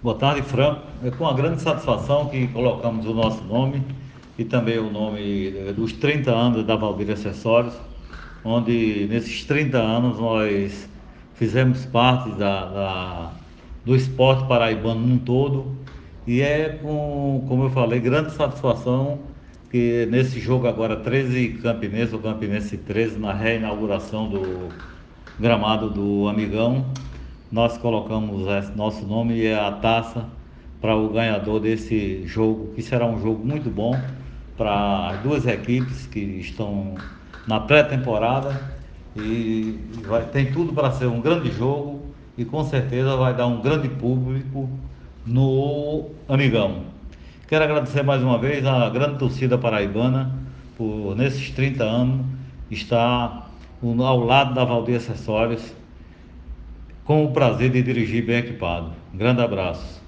Boa tarde, Franco. É com uma grande satisfação que colocamos o nosso nome e também o nome dos 30 anos da Valdir Acessórios, onde nesses 30 anos nós fizemos parte do esporte paraibano num todo e é como eu falei, grande satisfação que nesse jogo agora 13 Campinense, o Campinense 13, na reinauguração do gramado do Amigão, nós colocamos nosso nome e a taça para o ganhador desse jogo, que será um jogo muito bom para as duas equipes que estão na pré-temporada e tem tudo para ser um grande jogo e com certeza vai dar um grande público no Amigão. Quero agradecer mais uma vez a grande torcida paraibana por nesses 30 anos estar ao lado da Valdir Acessórios com o prazer de dirigir bem equipado. Um grande abraço.